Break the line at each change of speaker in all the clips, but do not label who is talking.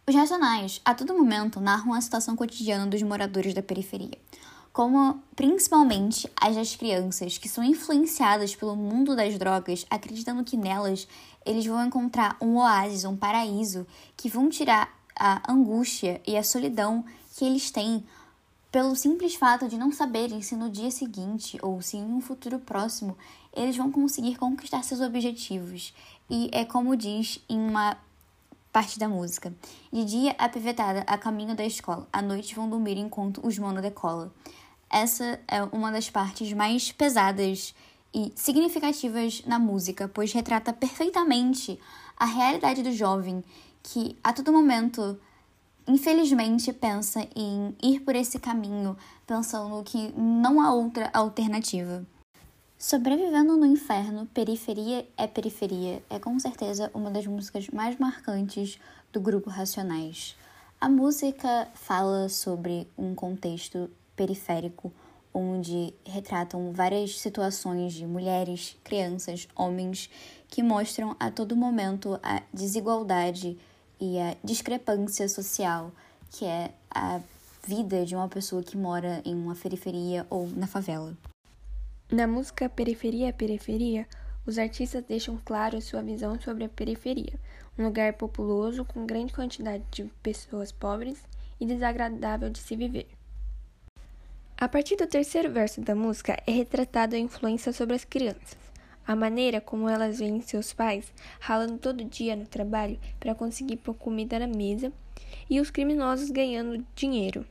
Os Racionais, a todo momento, narram a situação cotidiana dos moradores da periferia, como principalmente as das crianças, que são influenciadas pelo mundo das drogas, acreditando que nelas eles vão encontrar um oásis, um paraíso, que vão tirar a angústia e a solidão que eles têm pelo simples fato de não saberem se no dia seguinte ou se em um futuro próximo eles vão conseguir conquistar seus objetivos. E é como diz em uma parte da música: de dia apivetada a caminho da escola, à noite vão dormir enquanto os mano decola. Essa é uma das partes mais pesadas e significativas na música, pois retrata perfeitamente a realidade do jovem que a todo momento, infelizmente, pensa em ir por esse caminho, pensando que não há outra alternativa. Sobrevivendo no Inferno, Periferia é com certeza uma das músicas mais marcantes do grupo Racionais. A música fala sobre um contexto periférico, onde retratam várias situações de mulheres, crianças, homens, que mostram a todo momento a desigualdade e a discrepância social, que é a vida de uma pessoa que mora em uma periferia ou na favela.
Na música Periferia, os artistas deixam claro sua visão sobre a periferia, um lugar populoso com grande quantidade de pessoas pobres e desagradável de se viver. A partir do terceiro verso da música é retratada a influência sobre as crianças, a maneira como elas veem seus pais ralando todo dia no trabalho para conseguir pôr comida na mesa e os criminosos ganhando dinheiro.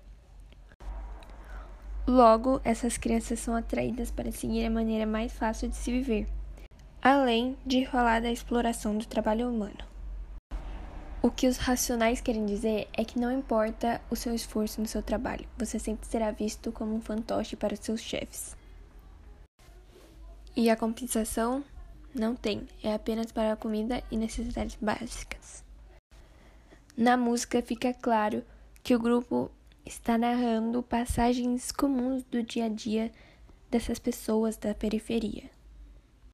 Logo, essas crianças são atraídas para seguir a maneira mais fácil de se viver, além de falar da exploração do trabalho humano. O que os Racionais querem dizer é que não importa o seu esforço no seu trabalho, você sempre será visto como um fantoche para os seus chefes. E a compensação? Não tem, é apenas para a comida e necessidades básicas. Na música fica claro que o grupo está narrando passagens comuns do dia a dia dessas pessoas da periferia.